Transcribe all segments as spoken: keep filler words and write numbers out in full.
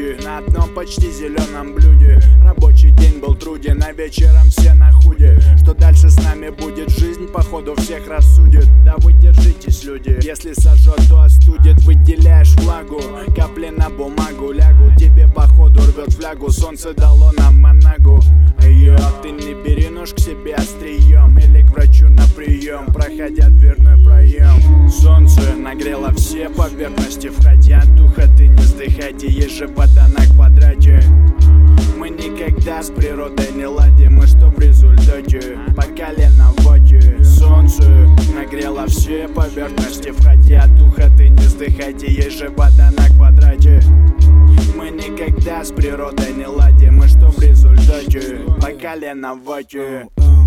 люди на одном почти зеленом блюде. Рабочий день был труден, а вечером все на худе. Что дальше с нами будет? Жизнь походу всех рассудит. Да вы держитесь, люди, если сожжет, то остудит. Выделяешь влагу, капли на бумагу лягу. Тебе походу рвет флягу, солнце дало нам манагу. Йо, ты не бери нож к себе острием или к врачу на прием, проходя дверной проем. Солнце нагрело все поверхности, входя от духа ты не вздыхайте, есть же вода на квадрате. Мы никогда с природой не ладим, мы что в результате по колено в воде. Солнце нагрело все поверхности, входя от духа ты не вздыхайте, есть же вода на квадрате. Мы никогда с природой не ладим, мы что в результате по колено в воде.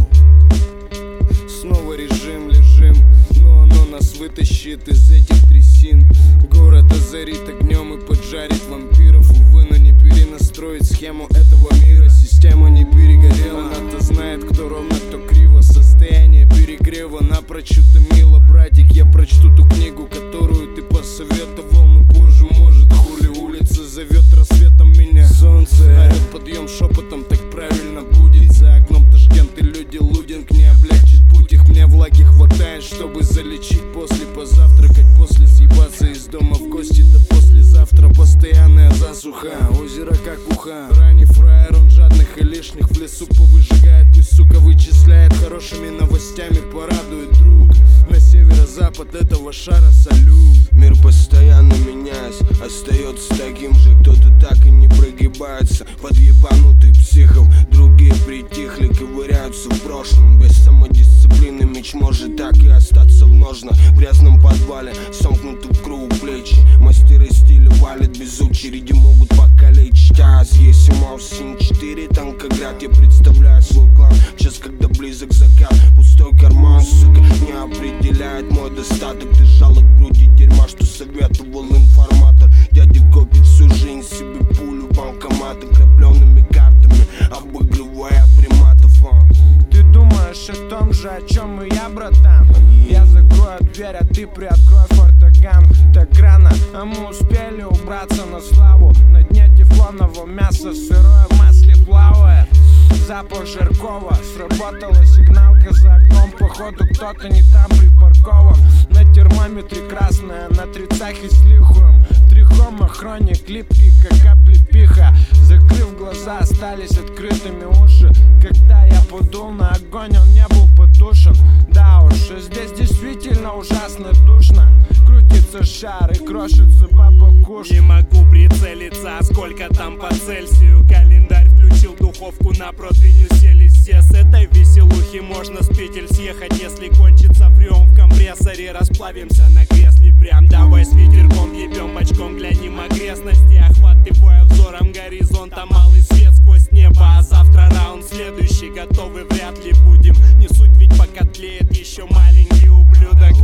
Снова режим, лежим, но оно нас вытащит из этих трясин. Город озарит огнем и поджарит вампиров. Увы, но не перенастроить схему этого мира. Система не перегорела, она-то знает, кто ровно, кто криво. Состояние перегрева напрочь утомило. Братик, я прочту ту книгу, которую ты посоветовал, но позже, может, хули улица зовет рассветом меня. Солнце орет подъем шепотом, так правильно будет. За окном Ташкент и люди лудинг не облегчит путь их. Мне влаги хватает, чтобы залечить после, позавтракать после, съебаться из дома в гости до послезавтра. Постоянная засуха, озеро как уха. Ранний фраер, он жадных и лишних в лесу повыжигает. Пусть, сука, вычисляет, хорошими новостями порадует друг. На северо-запад этого шара салют. Мир постоянно меняясь, остается таким же. Кто-то так и не прогибается под ебанутых психов. Другие притихли, ковыряются в прошлом. Без самодисциплины меч может так и остаться в ножнах. В грязном подвале сомкнуты в круг плечи. Мастеры стиля валят без очереди, могут покалечить. А есть Маус семь четыре, Танкоград. Я представляю свой клан в час, когда близок закат. Пустой карман, сука, не определяет мой достаток. Ты жало к груди дерьма, что советовал информатор. Дядя копит всю жизнь себе пулю банкомата, крапленными картами, обыгрывая приматов. Ты думаешь о том же, о чем и я, братан? Я закрою дверь, а ты приоткрой фортоган. Так рано, а мы успели убраться на славу. На дне тефлонового мяса сырое в масле плавает. Запах жаркого, сработала сигналка за окном. Походу кто-то не там припаркован. На термометре красная, на тридцахе с лихуем. Трихома, хроник, липкий, как облепиха. Закрыв глаза, остались открытыми уши. Когда я подул на огонь, он не был потушен. Да уж, здесь действительно ужасно душно. Крутится шар и крошится баба куш. Не могу прицелиться, сколько там по Цельсию. Календарь включил духовку, на противню сели все. С этой веселухи можно с петель съехать, если кончится фреон в компрессоре. Расплавимся на кресле прям. Давай с ветерком ебем бочком, глянем окрестности. Охватывая взором горизонта малый свет сквозь небо. А завтра раунд следующий, готовы вряд ли будем. Не суть, ведь пока тлеет еще маленький ублюдок.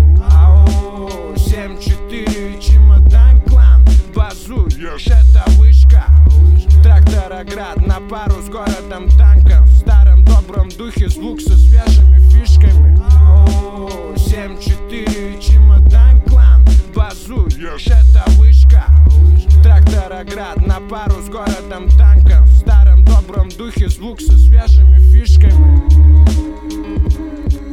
Ау, семь четыре и чемодан клан. Базуешь, это вышка. Трактороград на пару с городом танков. В старом добром духе звук со свежими фишками. Ау, семь четыре и чемодан клан. Базуешь, это вышка. Трактороград на пару с городом танков. В старом добром духе звук со свежими фишками.